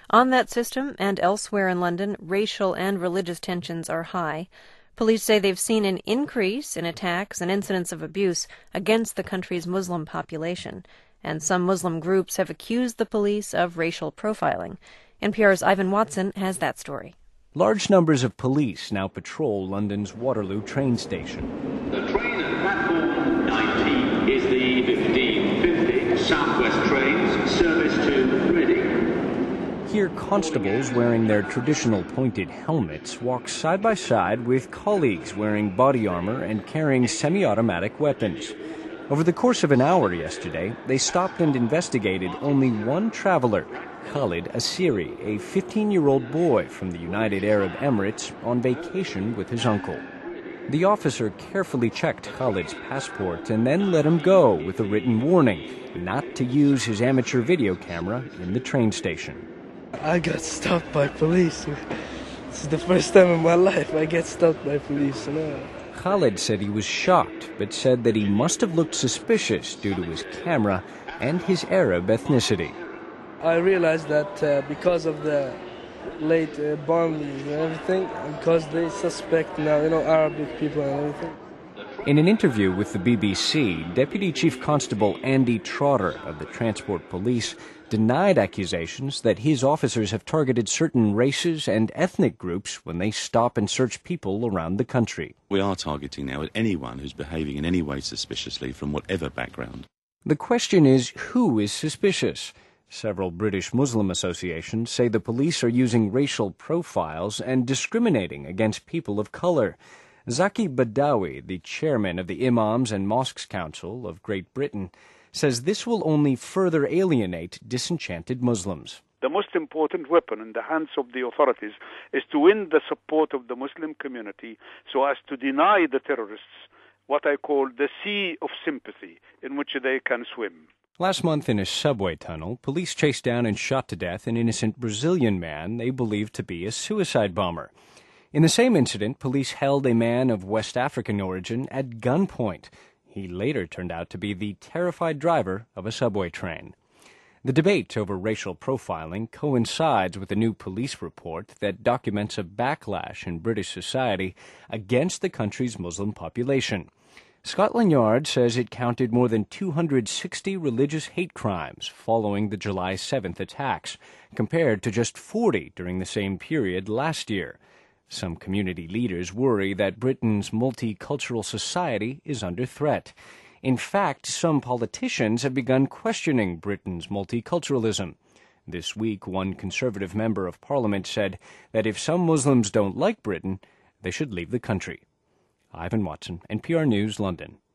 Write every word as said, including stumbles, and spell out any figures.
On that system and elsewhere in London, racial and religious tensions are high. Police say they've seen an increase in attacks and incidents of abuse against the country's Muslim population, and some Muslim groups have accused the police of racial profiling. N P R's Ivan Watson has that story. Large numbers of police now patrol London's Waterloo train station. The train at platform ninety is the fifteen fifty South West trains service to Reading. Here, constables wearing their traditional pointed helmets walk side by side with colleagues wearing body armor and carrying semi-automatic weapons. Over the course of an hour yesterday, they stopped and investigated only one traveler, Khalid Asiri, a fifteen-year-old boy from the United Arab Emirates on vacation with his uncle. The officer carefully checked Khalid's passport and then let him go with a written warning not to use his amateur video camera in the train station. I got stopped by police. This is the first time in my life I get stopped by police. You know? Khalid said he was shocked, but said that he must have looked suspicious due to his camera and his Arab ethnicity. I realized that uh, because of the late uh, bombings and everything, because they suspect now, you know, Arabic people and everything. In an interview with the B B C, Deputy Chief Constable Andy Trotter of the Transport Police denied accusations that his officers have targeted certain races and ethnic groups when they stop and search people around the country. We are targeting now at anyone who's behaving in any way suspiciously from whatever background. The question is, who is suspicious? Several British Muslim associations say the police are using racial profiles and discriminating against people of color. Zaki Badawi, the chairman of the Imams and Mosques Council of Great Britain, says this will only further alienate disenchanted Muslims. The most important weapon in the hands of the authorities is to win the support of the Muslim community so as to deny the terrorists what I call the sea of sympathy in which they can swim. Last month in a subway tunnel, police chased down and shot to death an innocent Brazilian man they believed to be a suicide bomber. In the same incident, police held a man of West African origin at gunpoint. He later turned out to be the terrified driver of a subway train. The debate over racial profiling coincides with a new police report that documents a backlash in British society against the country's Muslim population. Scotland Yard says it counted more than two hundred sixty religious hate crimes following the July seventh attacks, compared to just forty during the same period last year. Some community leaders worry that Britain's multicultural society is under threat. In fact, some politicians have begun questioning Britain's multiculturalism. This week, one Conservative member of Parliament said that if some Muslims don't like Britain, they should leave the country. Ivan Watson, N P R News, London.